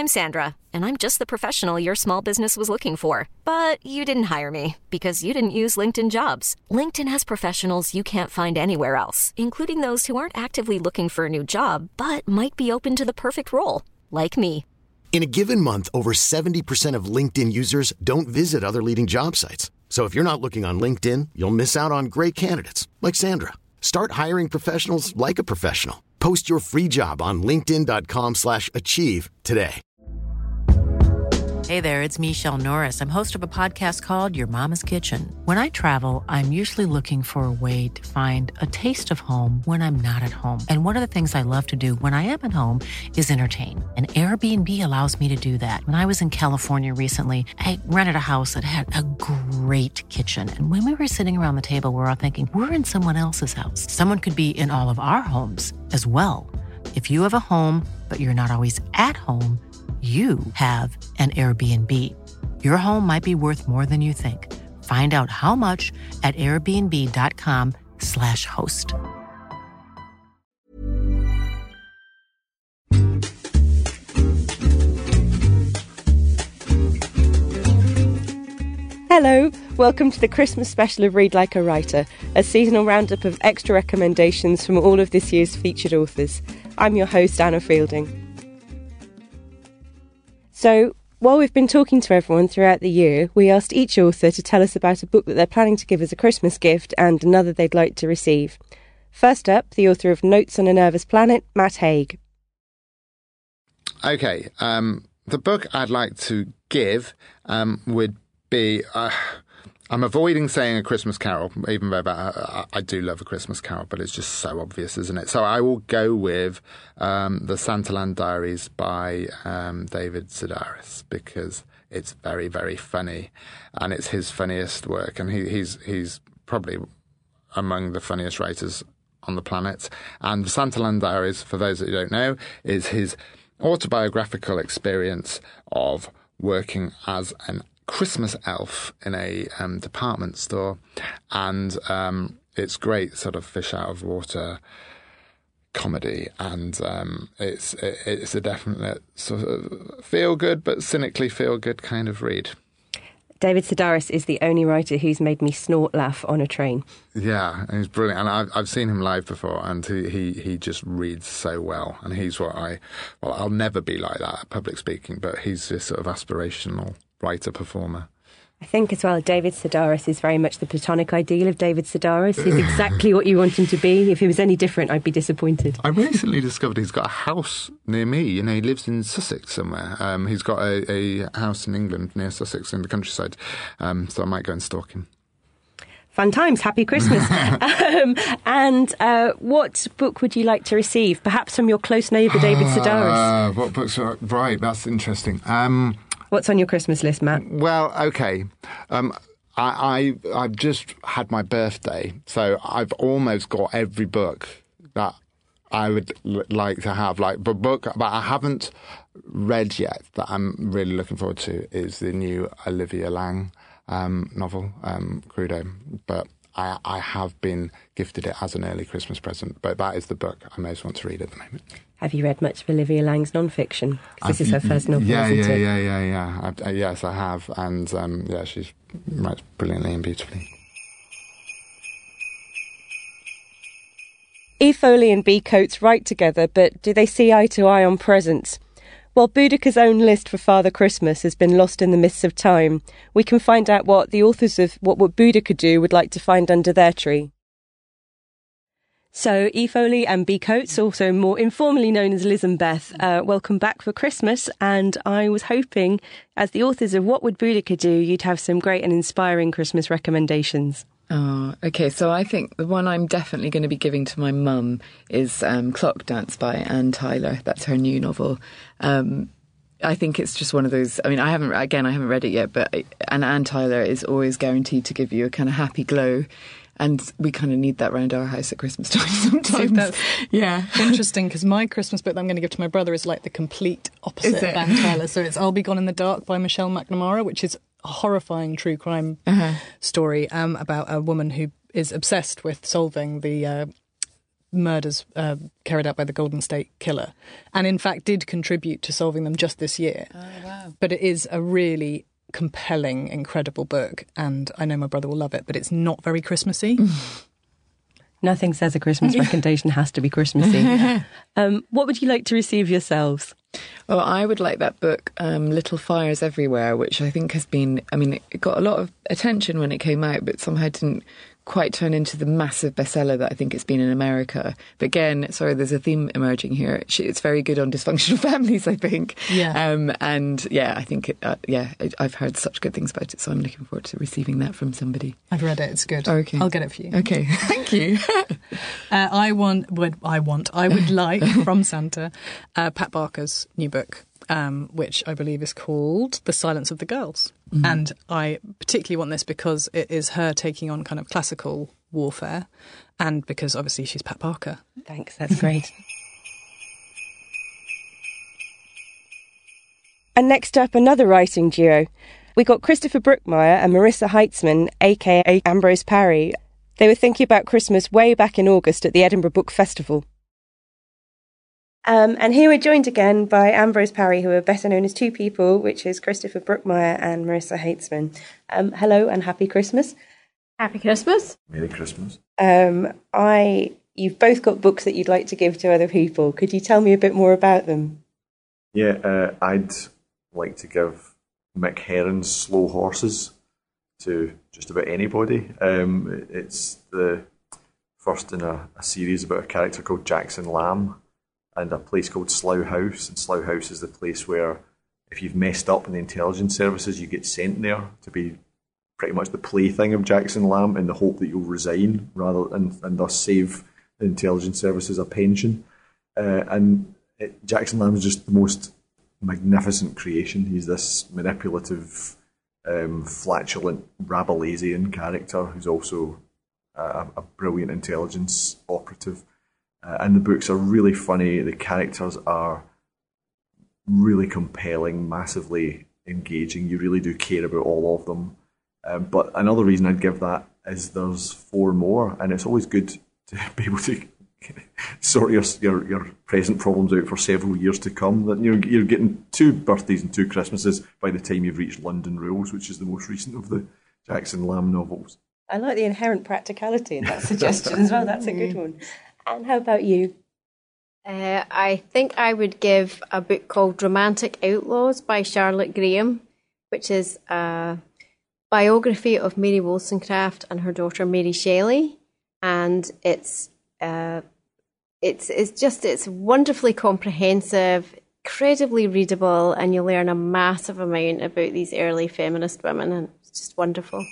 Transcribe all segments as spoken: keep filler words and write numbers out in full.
I'm Sandra, and I'm just the professional your small business was looking for. But you didn't hire me because you didn't use LinkedIn Jobs. LinkedIn has professionals you can't find anywhere else, including those who aren't actively looking for a new job, but might be open to the perfect role, like me. In a given month, over seventy percent of LinkedIn users don't visit other leading job sites. So if you're not looking on LinkedIn, you'll miss out on great candidates like Sandra. Start hiring professionals like a professional. Post your free job on linkedin dot com slash achieve today. Hey there, it's Michelle Norris. I'm host of a podcast called Your Mama's Kitchen. When I travel, I'm usually looking for a way to find a taste of home when I'm not at home. And one of the things I love to do when I am at home is entertain. And Airbnb allows me to do that. When I was in California recently, I rented a house that had a great kitchen. And when we were sitting around the table, we were all thinking, we're in someone else's house. Someone could be in all of our homes as well. If you have a home, but you're not always at home, you have an Airbnb. Your home might be worth more than you think. Find out how much at airbnb.com slash host. Hello, welcome to the Christmas special of Read Like a Writer, a seasonal roundup of extra recommendations from all of this year's featured authors. I'm your host, Anna Fielding. So, while we've been talking to everyone throughout the year, we asked each author to tell us about a book that they're planning to give as a Christmas gift and another they'd like to receive. First up, the author of Notes on a Nervous Planet, Matt Haig. Okay, um, the book I'd like to give um, would be... Uh, I'm avoiding saying A Christmas Carol, even though I, I do love A Christmas Carol, but it's just so obvious, isn't it? So I will go with um, The Santaland Diaries by um, David Sedaris, because it's very, very funny, and it's his funniest work, and he, he's he's probably among the funniest writers on the planet. And The Santaland Diaries, for those that you don't know, is his autobiographical experience of working as an Christmas elf in a um, department store, and um, it's great sort of fish out of water comedy, and um, it's it, it's a definite sort of feel good but cynically feel good kind of read. David Sedaris is the only writer who's made me snort laugh on a train. Yeah, and he's brilliant, and I've I've seen him live before, and he, he he just reads so well, and he's what I well I'll never be like that at public speaking, but he's this sort of aspirational writer performer. I think as well, David Sedaris is very much the platonic ideal of David Sedaris. He's exactly what you want him to be. If he was any different, I'd be disappointed. I recently discovered he's got a house near me. You know, he lives in Sussex somewhere. Um, he's got a, a house in England near Sussex in the countryside. Um, so I might go and stalk him. Fun times, happy Christmas. um, and uh, what book would you like to receive? Perhaps from your close neighbour, David Sedaris. Uh, what books? Are, right, that's interesting. Um, What's on your Christmas list, Matt? Well, okay. Um, I, I, I've just had my birthday, so I've almost got every book that I would l- like to have. Like, the book that I haven't read yet that I'm really looking forward to is the new Olivia Laing um, novel, um, Crudo. But I, I have been gifted it as an early Christmas present. But that is the book I most want to read at the moment. Have you read much of Olivia Laing's non-fiction? Because this is her first novel, yeah, isn't yeah, it? Yeah, yeah, yeah, yeah. Uh, yes, I have. And, um, yeah, she writes brilliantly and beautifully. E. Foley and B. Coates write together, but do they see eye to eye on presents? While Boudicca's own list for Father Christmas has been lost in the mists of time, we can find out what the authors of What Would Boudicca Do would like to find under their tree. So, E. Foley and B. Coates, also more informally known as Liz and Beth, uh, welcome back for Christmas. And I was hoping, as the authors of What Would Boudicca Do, you'd have some great and inspiring Christmas recommendations. Oh, okay. So I think the one I'm definitely going to be giving to my mum is um, Clock Dance by Anne Tyler. That's her new novel. Um, I think it's just one of those. I mean, I haven't, again, I haven't read it yet, but and Anne Tyler is always guaranteed to give you a kind of happy glow. And we kind of need that around our house at Christmas time sometimes. See, that's yeah. interesting, because my Christmas book that I'm going to give to my brother is like the complete opposite of Anne Tyler. So it's I'll Be Gone in the Dark by Michelle McNamara, which is a horrifying true crime uh-huh. story um, about a woman who is obsessed with solving the uh, murders uh, carried out by the Golden State Killer, and in fact did contribute to solving them just this year. Oh, wow. But it is a really compelling, incredible book, and I know my brother will love it, but it's not very Christmassy. Nothing says a Christmas recommendation has to be Christmassy. um, what would you like to receive yourselves? Well, I would like that book, um, Little Fires Everywhere, which I think has been, I mean, it got a lot of attention when it came out, but somehow didn't quite turn into the massive bestseller that I think it's been in America. But again, sorry, there's a theme emerging here. It's very good on dysfunctional families, I think. Yeah. Um, and yeah, I think, it, uh, yeah, I've heard such good things about it, so I'm looking forward to receiving that from somebody. I've read it, it's good. Okay. I'll get it for you. Okay, thank you. uh, I want, would, I want, I would like from Santa, uh, Pat Barker's new book, um, which I believe is called The Silence of the Girls. Mm-hmm. And I particularly want this because it is her taking on kind of classical warfare, and because obviously she's Pat Barker. Thanks, that's great. And next up, another writing duo. We got Christopher Brookmyre and Marissa Heitzman, aka Ambrose Parry. They were thinking about Christmas way back in August at the Edinburgh Book Festival. Um, and here we're joined again by Ambrose Parry, who are better known as Two People, which is Christopher Brookmyre and Marissa Heitzman. Um, hello and happy Christmas. Happy Christmas. Merry Christmas. Um, I, you've both got books that you'd like to give to other people. Could you tell me a bit more about them? Yeah, uh, I'd like to give Mick Herron's Slow Horses to just about anybody. Um, it's the first in a, a series about a character called Jackson Lamb and a place called Slough House. And Slough House is the place where if you've messed up in the intelligence services, you get sent there to be pretty much the plaything of Jackson Lamb in the hope that you'll resign rather and, and thus save the intelligence services a pension. Uh, and it, Jackson Lamb is just the most magnificent creation. He's this manipulative, um, flatulent Rabelaisian character who's also a, a brilliant intelligence operative. Uh, and the books are really funny. The characters are really compelling, massively engaging. You really do care about all of them. Um, but another reason I'd give that is there's four more, and it's always good to be able to sort your, your your present problems out for several years to come. That you're you're getting two birthdays and two Christmases by the time you've reached London Rules, which is the most recent of the Jackson Lamb novels. I like the inherent practicality in that suggestion as well. That's a good one. And how about you? Uh, I think I would give a book called Romantic Outlaws by Charlotte Graham, which is a biography of Mary Wollstonecraft and her daughter Mary Shelley, and it's uh, it's it's just it's wonderfully comprehensive, incredibly readable, and you learn a massive amount about these early feminist women, and it's just wonderful.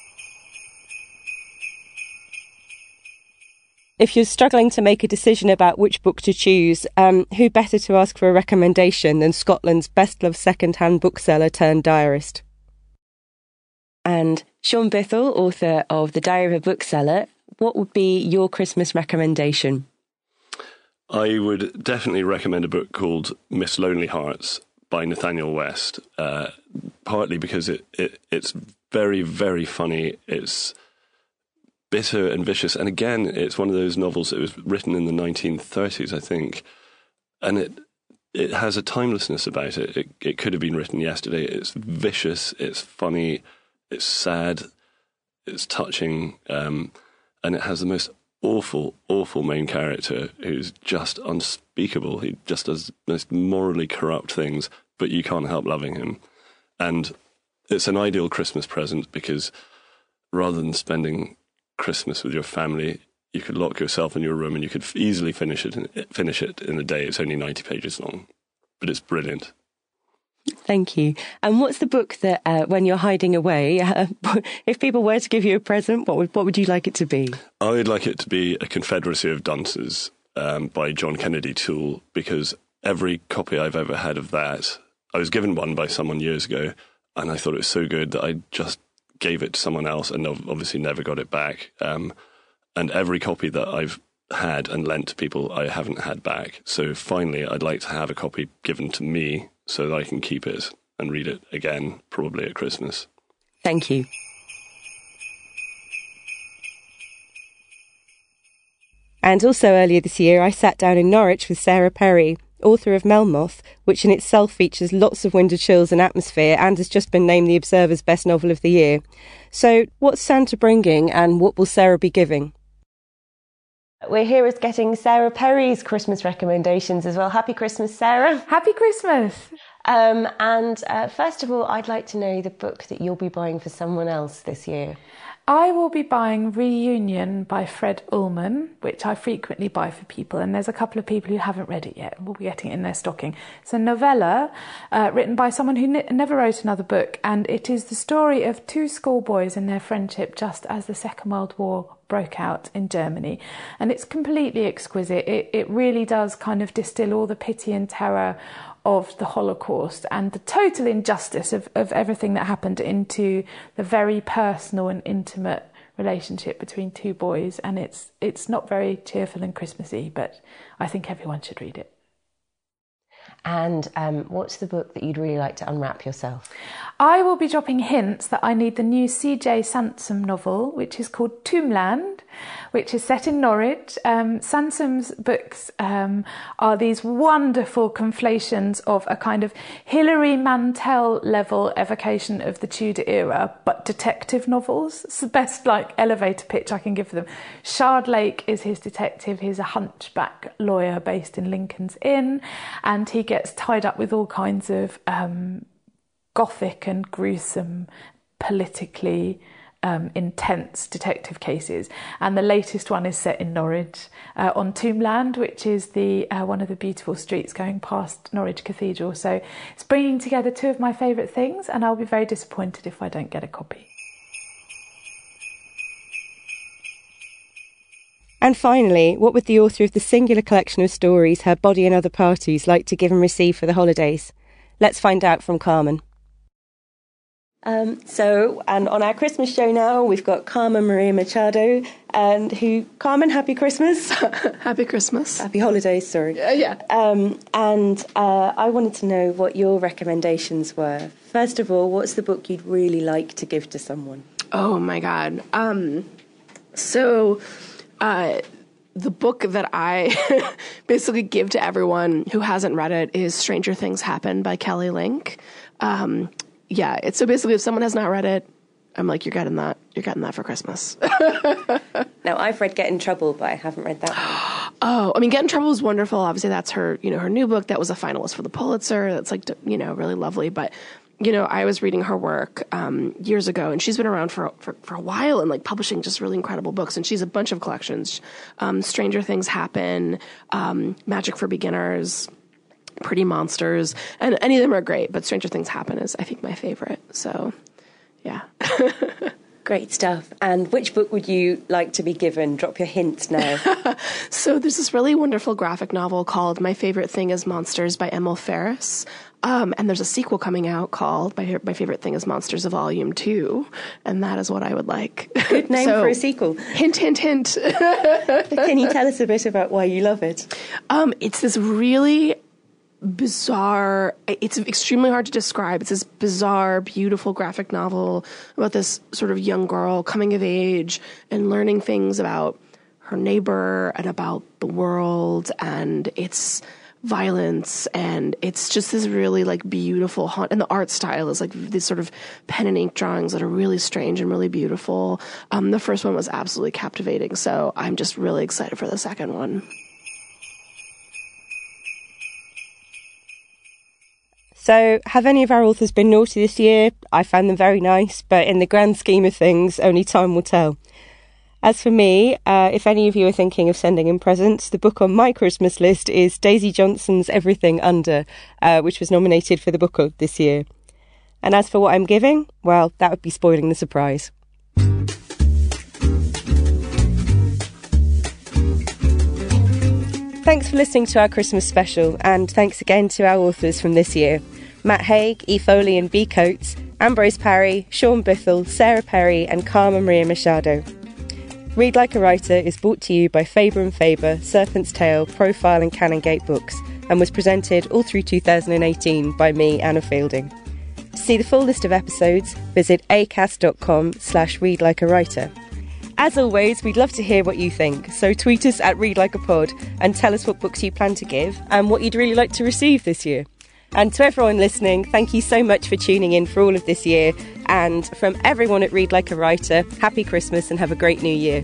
If you're struggling to make a decision about which book to choose, um, who better to ask for a recommendation than Scotland's best-loved second-hand bookseller turned diarist? And Sean Bithell, author of The Diary of a Bookseller, what would be your Christmas recommendation? I would definitely recommend a book called Miss Lonely Hearts by Nathaniel West, uh, partly because it, it it's very, very funny. It's bitter and vicious. And again, it's one of those novels that was written in the nineteen thirties, I think. And it it has a timelessness about it. It, it could have been written yesterday. It's vicious, it's funny, it's sad, it's touching, um, and it has the most awful, awful main character who's just unspeakable. He just does most morally corrupt things, but you can't help loving him. And it's an ideal Christmas present because rather than spending Christmas with your family, you could lock yourself in your room and you could easily finish it in, finish it in a day. It's only ninety pages long, but it's brilliant. Thank you. And what's the book that, uh, when you're hiding away, uh, if people were to give you a present, what would what would you like it to be? I would like it to be A Confederacy of Dunces um, by John Kennedy Toole, because every copy I've ever had of that, I was given one by someone years ago, and I thought it was so good that I just gave it to someone else and obviously never got it back. Um, and every copy that I've had and lent to people, I haven't had back. So finally, I'd like to have a copy given to me so that I can keep it and read it again, probably at Christmas. Thank you. And also earlier this year, I sat down in Norwich with Sarah Perry, author of Melmoth, which in itself features lots of winter chills and atmosphere and has just been named the Observer's Best Novel of the Year. So what's Santa bringing and what will Sarah be giving? We're here as getting Sarah Perry's Christmas recommendations as well. Happy Christmas, Sarah. Happy Christmas. Um, and uh, first of all, I'd like to know the book that you'll be buying for someone else this year. I will be buying Reunion by Fred Ullman, which I frequently buy for people, and there's a couple of people who haven't read it yet and will be getting it in their stocking. It's a novella uh, written by someone who n- never wrote another book, and it is the story of two schoolboys and their friendship just as the Second World War broke out in Germany. And it's completely exquisite. It, it really does kind of distill all the pity and terror of the Holocaust and the total injustice of, of everything that happened into the very personal and intimate relationship between two boys. And it's it's not very cheerful and Christmassy, but I think everyone should read it. And um, what's the book that you'd really like to unwrap yourself? I will be dropping hints that I need the new C J Sansom novel, which is called Tombland, which is set in Norwich. Um, Sansom's books um, are these wonderful conflations of a kind of Hilary Mantel level evocation of the Tudor era, but detective novels. It's the best like elevator pitch I can give them. Shardlake is his detective. He's a hunchback lawyer based in Lincoln's Inn, and he gets tied up with all kinds of um, gothic and gruesome, politically um, intense detective cases. And the latest one is set in Norwich uh, on Tombland, which is the uh, one of the beautiful streets going past Norwich Cathedral. So it's bringing together two of my favourite things, and I'll be very disappointed if I don't get a copy. And finally, what would the author of the singular collection of stories Her Body and Other Parties like to give and receive for the holidays? Let's find out from Carmen. Um, so, and on our Christmas show now, we've got Carmen Maria Machado, and who, Carmen, happy Christmas. Happy Christmas. Happy holidays, sorry. Uh, yeah. Um, and uh, I wanted to know what your recommendations were. First of all, what's the book you'd really like to give to someone? Oh, my God. Um, so... Uh, the book that I basically give to everyone who hasn't read it is Stranger Things Happen by Kelly Link. Um, yeah, it's so basically if someone has not read it, I'm like, you're getting that. You're getting that for Christmas. Now, I've read Get in Trouble, but I haven't read that one. Oh, I mean, Get in Trouble is wonderful. Obviously, that's her, you know, her new book that was a finalist for the Pulitzer. That's like, you know, really lovely. But you know, I was reading her work um, years ago, and she's been around for, for for a while and like publishing just really incredible books. And she's a bunch of collections: um, Stranger Things Happen, um, Magic for Beginners, Pretty Monsters, and any of them are great. But Stranger Things Happen is, I think, my favorite. So, yeah. Great stuff. And which book would you like to be given? Drop your hints now. So there's this really wonderful graphic novel called My Favorite Thing is Monsters by Emil Ferris. Um, and there's a sequel coming out called My, My Favorite Thing is Monsters Volume two. And that is what I would like. Good name so, for a sequel. Hint, hint, hint. Can you tell us a bit about why you love it? Um, it's this really bizarre, it's extremely hard to describe. It's this bizarre, beautiful graphic novel about this sort of young girl coming of age and learning things about her neighbor and about the world, and it's violence, and it's just this really like beautiful haunt, and the art style is like these sort of pen and ink drawings that are really strange and really beautiful. Um, the first one was absolutely captivating, so I'm just really excited for the second one. So, have any of our authors been naughty this year? I found them very nice, but in the grand scheme of things, only time will tell. As for me, uh, if any of you are thinking of sending in presents, the book on my Christmas list is Daisy Johnson's Everything Under, uh, which was nominated for the Book of this year. And as for what I'm giving, well, that would be spoiling the surprise. Thanks for listening to our Christmas special, and thanks again to our authors from this year. Matt Haig, E. Foley and B. Coates, Ambrose Parry, Sean Bithell, Sarah Perry and Carmen Maria Machado. Read Like a Writer is brought to you by Faber and Faber, Serpent's Tail, Profile and Canongate Books, and was presented all through two thousand eighteen by me, Anna Fielding. To see the full list of episodes, visit acast.com slash read like a writer. As always, we'd love to hear what you think, so tweet us at Read Like a Pod and tell us what books you plan to give and what you'd really like to receive this year. And to everyone listening, thank you so much for tuning in for all of this year. And from everyone at Read Like a Writer, happy Christmas and have a great new year.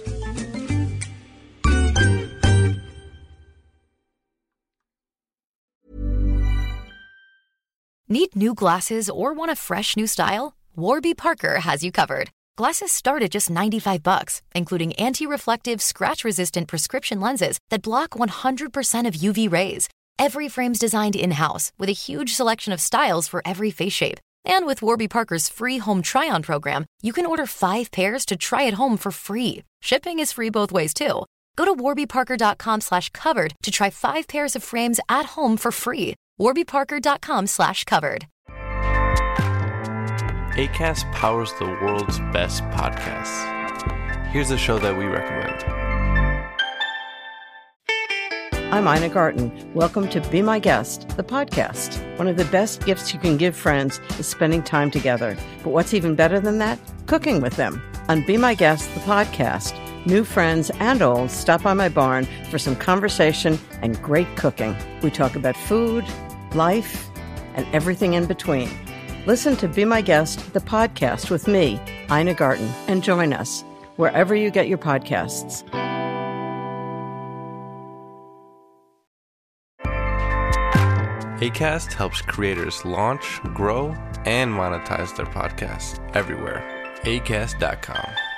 Need new glasses or want a fresh new style? Warby Parker has you covered. Glasses start at just ninety-five bucks, including anti-reflective, scratch-resistant prescription lenses that block one hundred percent of U V rays. Every frame's designed in-house with a huge selection of styles for every face shape. And with Warby Parker's free home try-on program, you can order five pairs to try at home for free. Shipping is free both ways, too. Go to warbyparker.com slash covered to try five pairs of frames at home for free. warbyparker.com slash covered. Acast powers the world's best podcasts. Here's a show that we recommend. I'm Ina Garten. Welcome to Be My Guest, the podcast. One of the best gifts you can give friends is spending time together. But what's even better than that? Cooking with them. On Be My Guest, the podcast, new friends and old stop by my barn for some conversation and great cooking. We talk about food, life, and everything in between. Listen to Be My Guest, the podcast with me, Ina Garten, and join us wherever you get your podcasts. Acast helps creators launch, grow, and monetize their podcasts everywhere. acast dot com.